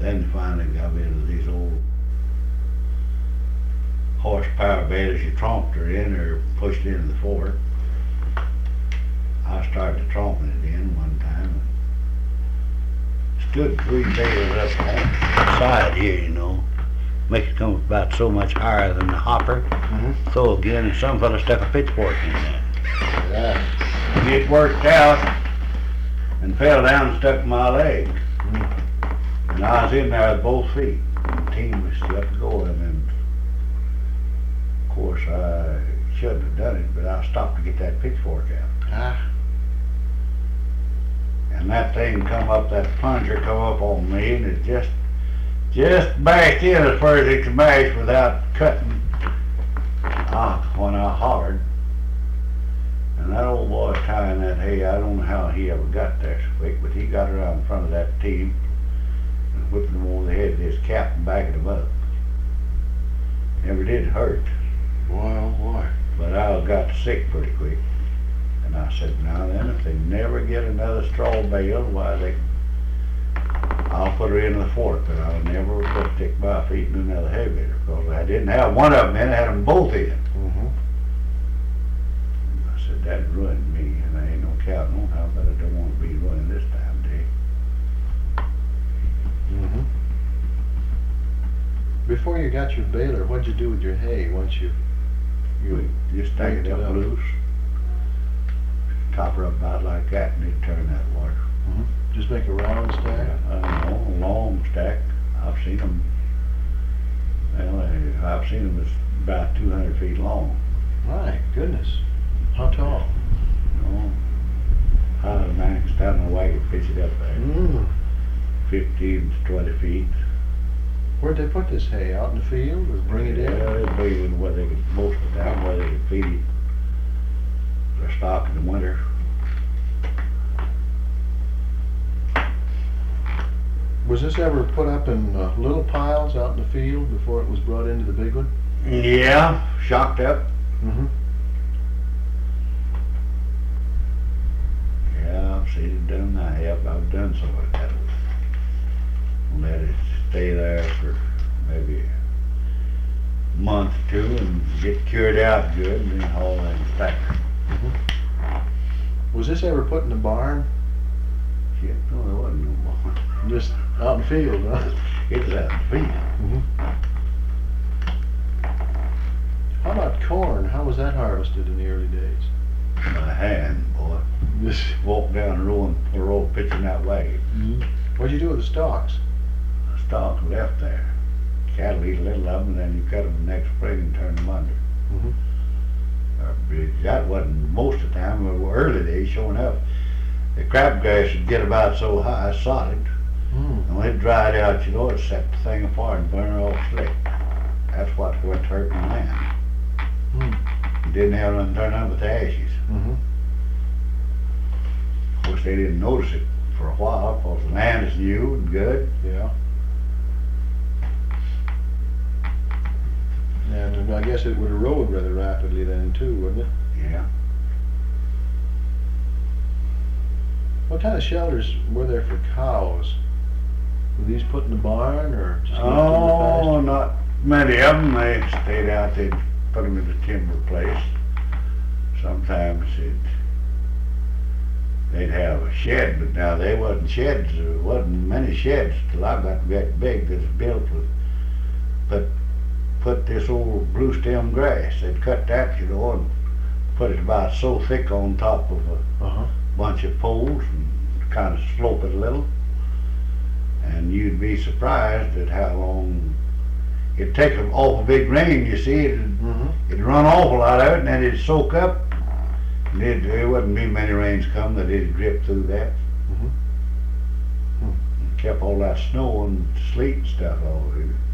Then finally got rid of these old horsepower balers you tromped her in or pushed into the fork. I started tromping it in one time and stood 3 balers up on the side here, you know. Makes it come about so much higher than the hopper. So again, and some fella stuck a pitchfork in there. Yeah. It worked out and fell down and stuck in my leg. And I was in there with both feet. The team was still going, and of course I shouldn't have done it, but I stopped to get that pitchfork out. Ah. And that thing come up, that plunger come up on me, and it just bashed in as far as it could bash without cutting. When I hollered, and that old boy tying that hay, I don't know how he ever got there so quick, but he got around in front of that team and whipping them over the head with his cap and backing them up. Never did hurt. Boy, oh boy. But I got sick pretty quick. And I said, now then, if they never get another straw bale, why I'll put her in the fork, but I'll never stick my feet in another hay baler, because I didn't have one of them in, I had them both in. I said, that ruined me, and I ain't no counting on how, but I don't want to be ruined this time, Dick. Before you got your baler, what'd you do with your hay once you Just take it up loose, top her up about like that, and it'd turn that water. just make a round stack? A long stack. I've seen them. Well, I've seen them as about 200 feet long. My goodness. How tall? High as a man can stand on a wagon, pitch it up there. 15 to 20 feet. Where'd they put this hay? Out in the field or bring it in? Yeah, they'd bring it where they could, most of the time, where they could feed it their stock in the winter. Was this ever put up in little piles out in the field before it was brought into the big one? Yeah, shocked up. Yeah, I've seen it done. I've done some of that. Let it stay there for maybe a month or two and get cured out good, and then haul in the stacker. Was this ever put in the barn? Shit, no, there wasn't no barn. Just out in the field, huh? It was out in the field. How about corn? How was that harvested in the early days? My hand, boy. Just Walked down the road pitching that way. What'd you do with the stalks? The stalk left there. Cattle eat a little of them, and then you cut them the next spring and turn them under. That wasn't most of the time. It was early days showing up. The crabgrass would get about so high, solid, and when it dried out, you know, it set the thing apart and burn her off slick. That's what hurt the land. You didn't have nothing to turn on but the ashes. Of course, they didn't notice it for a while, because the land is new and good. Yeah. And I guess it would erode rather rapidly then too, wouldn't it? Yeah. What kind of shelters were there for cows? Were these put in the barn or just left in the pasture? Not many of them. They stayed out. They'd put them in the timber place. Sometimes they'd have a shed, but now they wasn't sheds. There wasn't many sheds till I got that big that's built with, put this old blue stem grass. They'd cut that, you know, and put it about so thick on top of a bunch of poles and kind of slope it a little. And you'd be surprised at how long it'd take an awful big rain, you see. It'd run awful lot of it, and then it'd soak up. And there wouldn't be many rains come that it'd drip through that. Kept all that snow and sleet and stuff all over it.